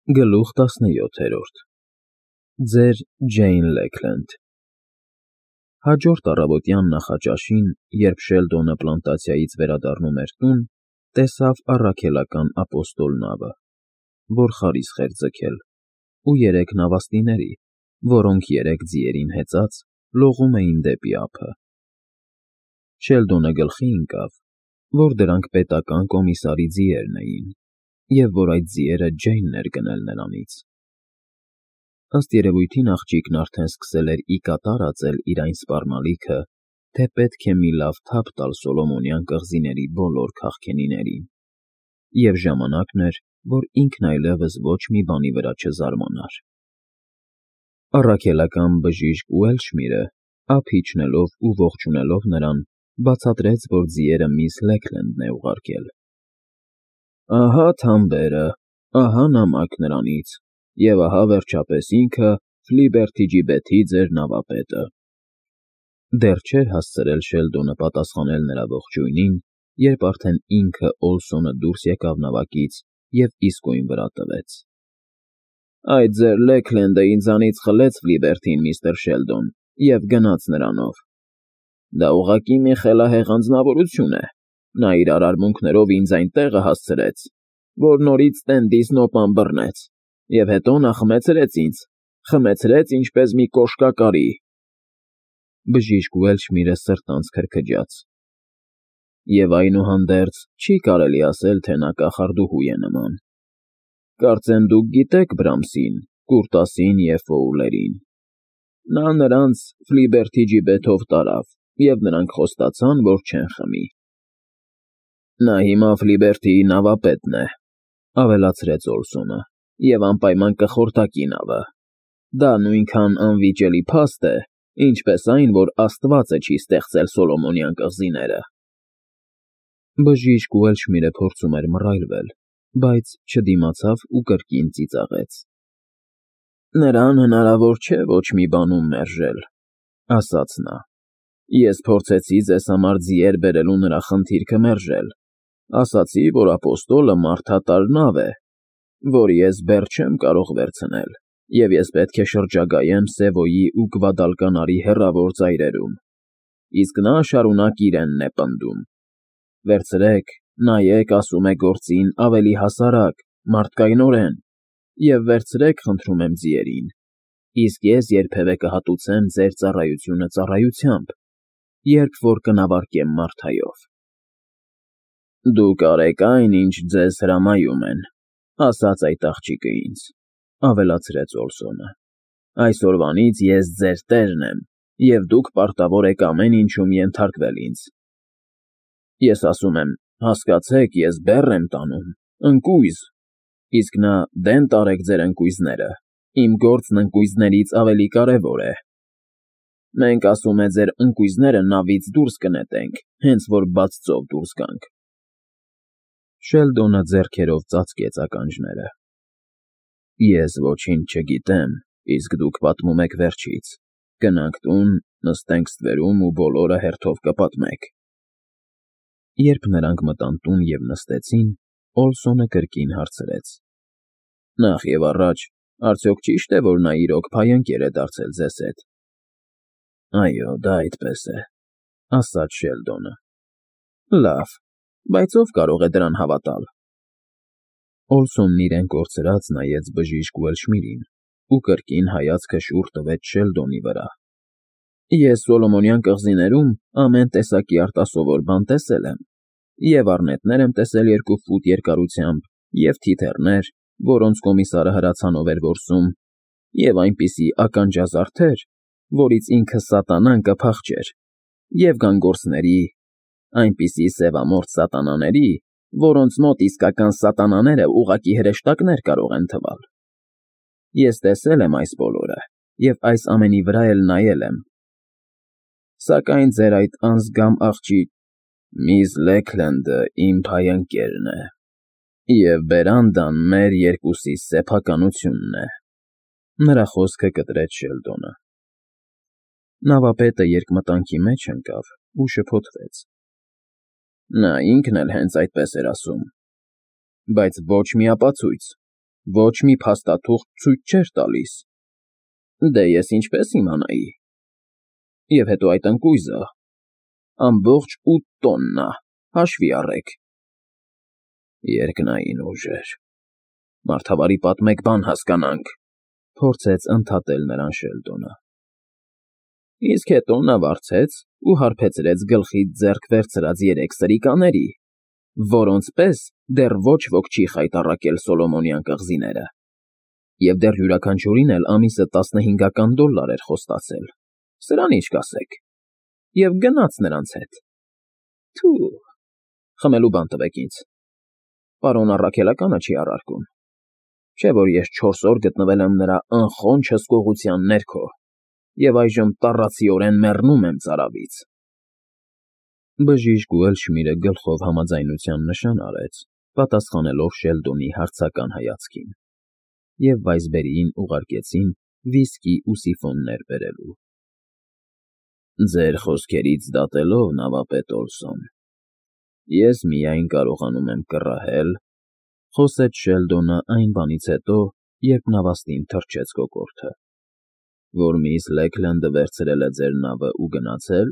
Գլուխ 17 Ձեր Ջեյն Լեքլենդ Հաջորդ առավոտյան նախաճաշին, երբ Շելդոնը պլանտացիայից վերադառնում էր տուն, տեսավ առաքելական ապոստոլ նավը, որ խարիսխ էր ձգել, ու 3 նավաստիների, որոնք 3 ձիերին հեծած լողում էին դեպի ափը։ Շելդոնը գլխի ընկավ, որ դրանք պետական կոմիսարի ձիերն էին, և որ այդ ձիերը Ջեյնն էր գնել նրանից։ Ըստ երևույթին աղջիկն արդեն սկսել էր ի կատար ածել իր այն սպառնալիքը, թե պետք է մի լավ թափ տալ Սոլոմոնյան կղզիների բոլոր քաղքենիներին, և ժամանակն էր, որ ինքն այլևս ոչ մի բանի վրա չզարմանար։ Առաքելական բժիշկ Ուելշմիրը, ափ իջնելով ու ողջունելով նրան, բացատրեց, որ ձիերը միս Լեքլենդն է ուղարկել։ Ահա թամբերը, ահա նամակ նրանից, և ահա վերջապես ինքը Ֆլիբերթիջի Բեթի ձեր նավապետը։ Դեռ չէր հասցրել Շելդոնը պատասխանել նրա ողջույնին, երբ արդեն ինքը Օլսոնը դուրս եկավ նավակից և իսկույն վրա տվեց։ Այդ ձեր Լեքլենդը ինձանից խլեց Ֆլիբերթին, միստր Շելդոն, և գնաց նրանով։ Դա ուղղակի մի խելահեղ անձնավորություն է։ Նա իր արարմունքներով ինձ այն տեղը հասցրեց, որ նորից տենդիս նոպան բռնեց, և հետո նա խմեցրեց ինձ, ինչպես մի կոշկակարի։ Բժիշկ Ուելշմիրը սրտանց քրքջաց։ Եվ այնուհանդերձ չի կարելի ասել, թե նա կախարդուհու է նման։ Կարծեմ դուք գիտեք Բրամսին, Կուրտասին և Ֆոուլերին։ Նա նրանց Ֆլիբերթիջի Բեթով տարավ, և նրանք խոստացան, որ չեն խմի։ Նա հիմա Ֆլիբերթիի նավապետն է, ավելացրեց Օլսոնը, և անպայման կխորտակի նավը։ Դա նույնքան անվիճելի փաստ է, ինչպես այն, որ Աստվածը չի ստեղծել Սոլոմոնյան կղզիները։ Բժիշկ Ուելշմիրը փորձում էր մռայլվել, բայց չդիմացավ ու կրկին ծիծաղեց։ Նրան հնարավոր չէ ոչ մի բանում մերժել, ասաց նա։ Ես փորձեցի ձեզ համար ձիեր բերելու նրա խնդիրքը մերժել։ Ասացի, որ ապոստոլը մարդատար նավ է, որ ես բեռ չեմ կարող վերցնել, և ես պետք է շրջագայեմ Սևոյի ու Գվադալկանարի հեռավոր ծայրերում, իսկ նա շարունակ իրենն է պնդում։ Վերցրեք, նայեք, ասում է գործին ավելի հասարակ, մարդկայնորեն, և վերցրեք, խնդրում եմ ձիերին, իսկ ես երբևէ կհատուցեմ ձեր ծառայությունը ծառայությամբ, երբ որ կնավարկեմ մարդայով։ Դուք արեք այն, ինչ ձեզ հրամայում են, ասաց այդ աղջիկը ինձ, ավելացրեց Օլսոնը։ Այսօրվանից ես ձեր տերն եմ, և դուք պարտավոր եք ամեն ինչում ենթարկվել ինձ։ Ես ասում եմ, հասկացեք, ես բեռ եմ տանում, ընկույզ, իսկ նա դեն տարեք ձեր ընկույզները, իմ գործն ընկույզներից ավելի կարևոր է։ Մենք, ասում է, ձեր ընկույզները նավից դուրս կնետենք, հենց որ բաց ծով դուրս գանք։ Շելդոնը ձեռքերով ծածկեց ականջները։ Ես ոչինչ չգիտեմ, իսկ դուք պատմում եք վերջից։ Գնանք տուն, նստենք ստվերում ու բոլորը հերթով կպատմեք։ Երբ նրանք մտան տուն և նստեցին, Օլսոնը կրկին հարցրեց. Նախ և առաջ, արդյոք ճի՞շտ է, որ նա իրոք փայընկեր է դարձել ձեզ հետ։ Այո, դա այդպես է, ասաց Շելդոնը։ Լավ, բայց ով կարող է դրան հավատալ։ Օլսոնն իրեն կորցրած նայեց բժիշկ Ուելշմիրին ու կրկին հայացքը շուռ տվեց Շելդոնի վրա։ Ես Սոլոմոնյան կղզիներում ամեն տեսակի արտասովոր բան տեսել եմ, և առնետներ եմ տեսել 2 ֆուտ երկարությամբ, և թիթեռներ, որոնց կոմիսարը հրացանով էր որսում, և այնպիսի ականջազարդեր, որից ինքը սատանան կփախչեր, և գանգորսների, այնպիսի սևամորթ սատանաների, որոնց մոտ իսկական սատանաները ուղղակի հրեշտակներ կարող են թվալ։ Ես տեսել եմ այս բոլորը, և այս ամենի վրա էլ նայել եմ։ Սակայն ձեր այդ անձգամ աղջիկ միս Լեքլենդը իմ փայընկերն է, և բերանդան մեր երկուսի սեփականությունն է։ Նրա խոսքը կտրեց Շելդոնը։ Նավապետը երկմտանքի մեջ ընկավ ու շփոթվեց։ Նա ինքն էլ հենց այդպես էր ասում, բայց ոչ մի ապացույց, ոչ մի փաստաթուղթ ցույց չէր տալիս։ Դե ես ինչպես իմանայի։ Եվ հետո այդ ընկույզը ամբողջ 8 տոննա, հաշվի առեք։ Երկնային ուժեր։ Մարդավարի պատմեք բան հասկանանք, փորձեց ընդհատել նրան Շելդոնը։ Իսկ հետո նա վարձեց ու հարբեցրեց գլխից ձեռք վերցրած 3 սրիկաների, որոնց պես դեռ ոչ ոք չի խայտառակել Սոլոմոնյան կղզիները, և դեռ յուրաքանչյուրին էլ ամիսը $15,000 էր խոստացել, սրան ինչ կասեք, և գնաց նրանց հետ։ Թու, խմելու բան տվեք ինձ, պարոն առաքելականը չի առարկում, չէ որ ես 4 օր գտնվել եմ նրա անխոնջ հսկողության ներքո, և այժմ տառացիորեն մեռնում եմ ծարավից։ Բժիշկ Ուելշմիրը գլխով համաձայնության նշան արեց, պատասխանելով Շելդոնի հարցական հայացքին, և Վայսբերիին ուղարկեցին վիսկի ու սիֆոններ բերելու։ Ձեր խոսքերից դատելով, նավապետ Օլսոն, ես միայն կարողանում եմ կռահել, խոսեց Շելդոնը այն բանից հետո, երբ նավաստին թռչեց կոկորդը, որ միս Լեքլենդը վերցրել է ձեր նավը ու գնացել։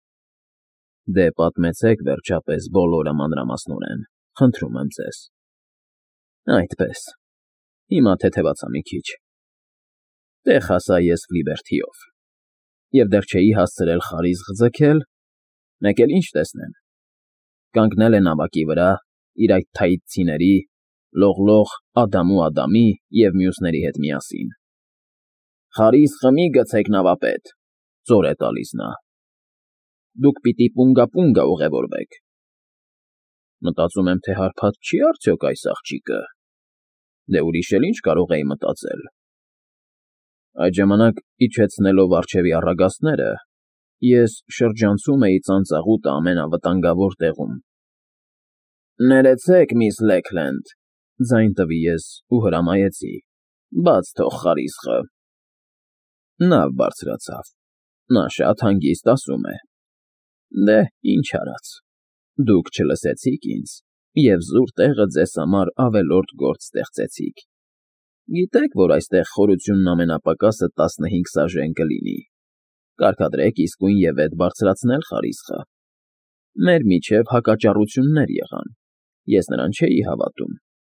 Դե պատմեցեք վերջապես բոլորը մանրամասնորեն, խնդրում եմ ձեզ։ Այդպես, հիմա թեթևացա մի քիչ։ Տեղ հասա ես Ֆլիբերթիով, և դեռ չէի հասցրել խարիզղ ձգել, մեկ էլ ինչ տեսնեմ, կանգնել է նավակի վրա իր այդ թայծիների, լողլող Ադամի և մյուսների հետ միասին։ Խարիզղը մի գցեք, նավապետ, զոր է տալիս նա։ Դուք պիտի պունգա ուղևորվեք։ Մտածում եմ, թե հարբած չի արդյոք այս աղջիկը։ Դե ուրիշ էլ ինչ կարող էի մտածել։ Այդ ժամանակ, իջեցնելով առջևի առագաստները, ես շրջանցում էի ծանծաղուտը ամենավտանգավոր տեղում։ Ներեցեք, միս Լեքլենդ, ձայն տվի ես ու հրամայեցի, բաց թող խարիզղը։ Նավ բարձրացավ, նա շատ հանգիստ ասում է. Դե, ինչ արած, դուք չլսեցիք ինձ և զուր տեղը ձեզ համար ավելորդ գործ ստեղծեցիք։ Գիտեք, որ այստեղ խորությունն ամենապակասը 15 սաժեն կլինի, կարգադրեք իսկույն և ետ բարձրացնել խարիզղը։ Մեր միջև հակաճառություններ եղան, ես նրան չէի հավատում։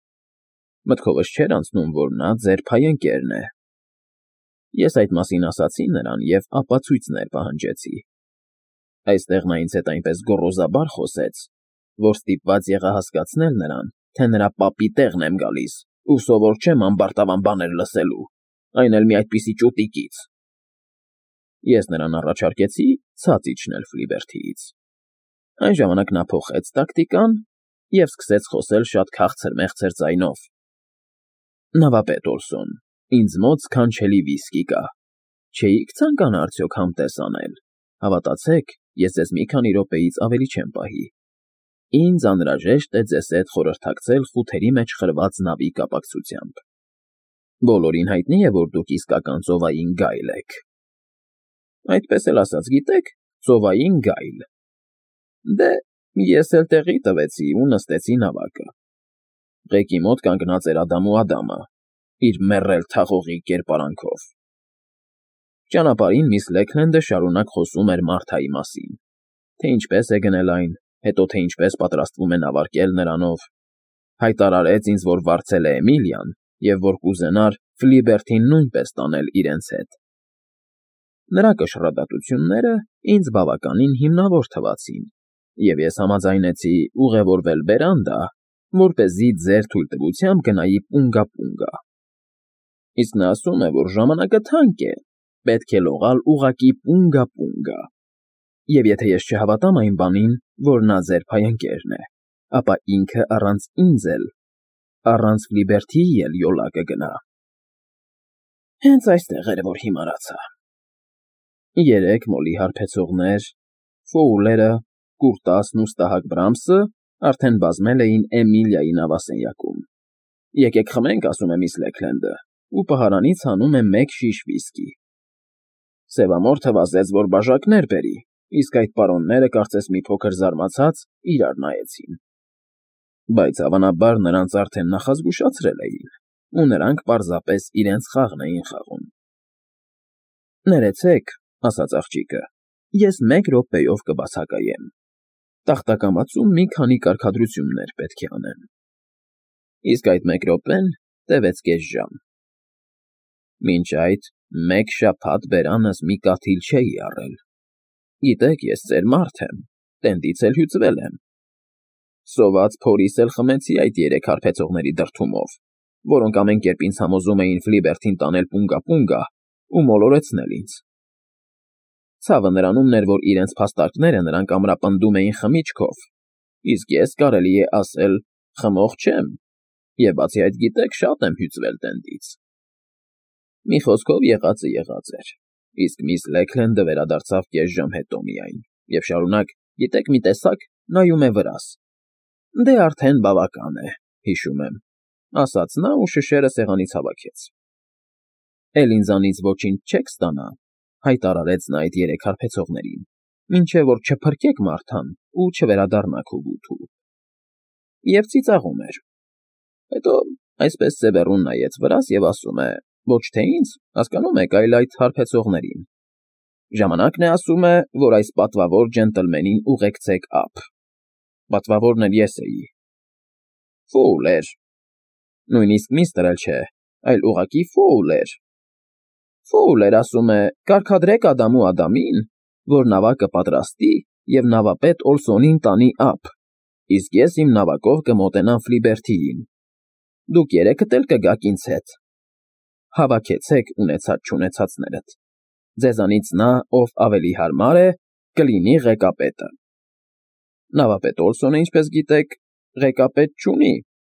Մտքովս չէր անցնում, որ նա ձեր փայընկերն է։ Ես այդ մասին ասացի նրան և ապացույցներ պահանջեցի։ Այստեղ նա ինձ հետ այնպես գոռոզաբար խոսեց, որ ստիպված եղա հասկացնել նրան, թե նրա պապի տեղն եմ գալիս ու սովոր չեմ ամբարտավան բաներ լսելու, այն էլ մի այդպիսի ճուտիկից։ Ես նրան առաջարկեցի ցած իջնել Ֆլիբերթիից։ Այն ժամանակ նա փոխեց տակտիկան և սկսեց խոսել շատ քաղցր֊մեղցր ձայնով. Նավապետ Օլսոն, ինձ մոտ սքանչելի վիսկի կա, չէիք ցանկանա արդյոք համտես անել, հավատացեք, ես ձեզ մի քանի րոպեից ավելի չեմ պահի։ Ինձ անհրաժեշտ է ձեզ հետ խորհրդակցել խութերի մեջ խրված նավի կապակցությամբ։ Բոլորին հայտնի է, որ դուք իսկական ծովային գայլ եք։ Այդպես էլ ասած, գիտեք, ծովային գայլ։ Դե, ես էլ տեղի տվեցի ու նստեցի նավակը։ Ղեկի մոտ կանգնած էր Ադամը, իր մեռել թաղողի կերպարանքով։ Ճանապարհին միս Լեքլենդը շարունակ խոսում էր Մարթայի մասին, թե ինչպես է գնել այն, հետո թե ինչպես պատրաստվում է նավարկել նրանով։ Հայտարարեց ինձ, որ վարձել է Էմիլիան և որ կուզենար Ֆլիբերթին նույնպես տանել իրենց հետ։ Նրա կշռադատությունները ինձ բավականին հիմնավոր թվացին, և ես համաձայնեցի ուղևորվել բերանդա, որպեսզի ձեր թույլտվությամբ գնայի պունգա։ Իսկ նա ասում է, որ ժամանակը թանկ է, պետք է լողալ ուղղակի պունգա։ Եվ եթե ես չհավատամ այն բանին, որ նա ձեր փայընկերն է, ապա ինքը առանց ինձ էլ, առանց Ֆլիբերթիի էլ յոլա կգնա։ Հենց այստեղ էր, որ հիմարացա։ 3 մոլի հարբեցողներ, Ֆոուլերը, Կուրտասն ու ստահակ Բրամսը արդեն բազմել էին Էմիլիայի նավասենյակում։ Եկեք խմենք, ասում է միս Լեքլենդը, ու պահարանից հանում է 1 շիշ վիսկի։ Սևամորթը վազեց, որ բաժակներ բերի, իսկ այդ պարոնները, կարծես մի փոքր զարմացած, իրար նայեցին։ Բայց հավանաբար նրանց արդեն նախազգուշացրել էին, ու նրանք պարզապես իրենց խաղն էին խաղում։ Ներեցեք, ասաց աղջիկը, ես 1 րոպեով կբացակայեմ։ Տախտակամածում մի քանի կարգադրություններ պետք է անեմ։ Իսկ այդ 1 րոպեն տևեց կես ժամ։ Մինչ այդ 1 շաբաթ բերանս մի կաթիլ չէի առել։ Գիտեք, ես ծեր մարդ եմ, տենդից էլ հյուծվել եմ։ Սոված փորիս էլ խմեցի այդ 3 հարբեցողների դրդումով, որոնք ամեն կերպ ինձ համոզում էին Ֆլիբերթին տանել պունգա ու մոլորեցնել ինձ։ Ցավը նրանումն էր, որ իրենց փաստարկները նրանք ամրապնդում էին խմիչքով, իսկ ես, կարելի է ասել, խմող չեմ, և բացի այդ, գիտեք, շատ եմ հյուծվել տենդից։ Մի խոսքով եղածը եղած էր, իսկ միս Լեքլենդը վերադարձավ կես ժամ հետո միայն, և շարունակ, գիտեք, մի տեսակ, նայում է վրաս։ Դե արդեն բավական է, հիշում եմ, ասաց նա ու շշերը սեղանից հավաքեց։ Էլ ինձանից ոչինչ չեք ստանա, հայտարարեց նա այդ 3 հարբեցողներին, մինչև որ չփրկեք Մարթան ու չվերադառնաք Ուղուտու։ Եվ ծիծաղում էր։ Հետո այսպես ձևեռուն նայեց վրաս և ասում է. ոչ թե ինձ, հասկանում եք, այլ այդ հարբեցողներին։ Ժամանակն է, ասում է, որ այս պատվավոր ջենտլմենին ուղեկցեք ափ։ Պատվավորն էլ ես էի։ Ֆոուլ էր։ Նույնիսկ միստր էլ չէ, այլ ուղղակի Ֆոուլ էր։ Ֆոուլ էր, ասում է, կարգադրեք Ադամին, որ նավակը պատրաստի և նավապետ Օլսոնին տանի ափ, իսկ ես իմ նավակով կմոտենամ Ֆլիբերթիին։ Դուք 3-դ էլ կգաք ինձ հետ։ Հավաքեցեք ունեցած֊չունեցածներդ։ Ձեզանից նա, ով ավելի հարմար է, կլինի ղեկապետը։ Նավապետ Օլսոնը, ինչպես գիտեք, ղեկապետ չունի,